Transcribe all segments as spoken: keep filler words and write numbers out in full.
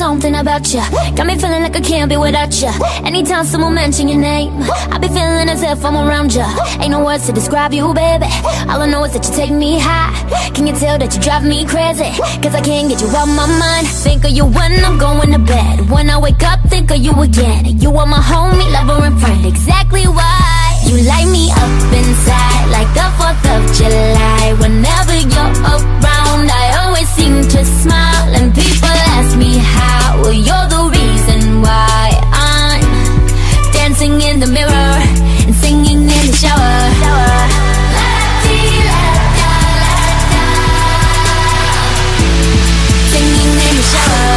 something about you got me feeling like I can't be without you. Anytime someone mention your name, I be feeling as if I'm around you. Ain't no words to describe you, baby. All I know is that you take me high. Can you tell that you drive me crazy? Cause I can't get you out my mind. Think of you when I'm going to bed. When I wake up, think of you again. You are my homie, lover and friend. Exactly why you light me up inside like the fourth of July. Whenever you're around, I always seem to smile. And people ask me how, well, you're the reason why I'm dancing in the mirror and singing in the shower. Singing in the shower.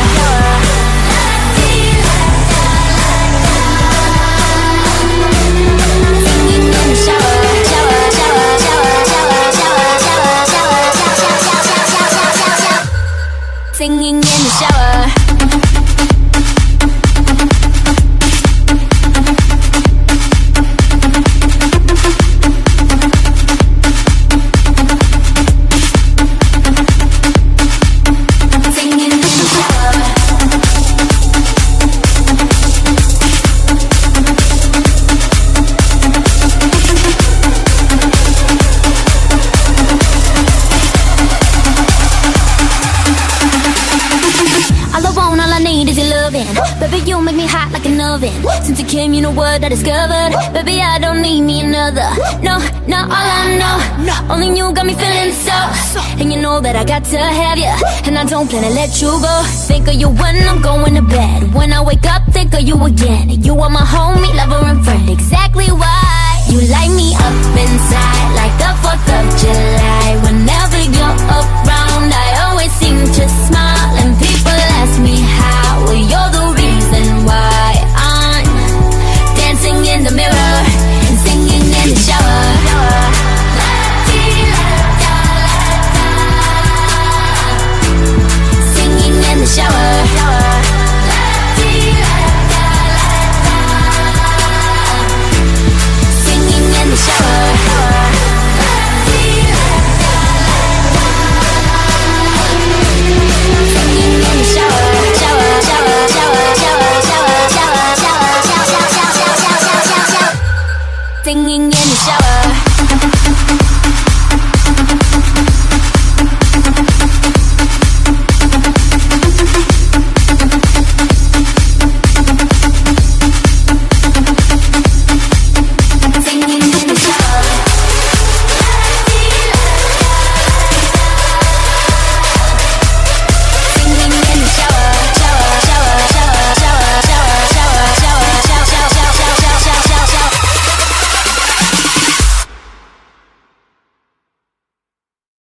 Singing in the shower. Baby, you make me hot like an oven. Since you came, you know what I discovered. Baby, I don't need me another. No, not all I know. Only you got me feeling so. And you know that I got to have you, and I don't plan to let you go. Think of you when I'm going to bed. When I wake up, think of you again. You are my homie, lover and friend. Exactly why you light me up inside like the fourth of July. Whenever you're around, I always seem to smile. And people ask me how, well, you're the reason why I'm dancing in the mirror and singing in the shower. Singing in the shower. Singing in the shower. Singing in the shower.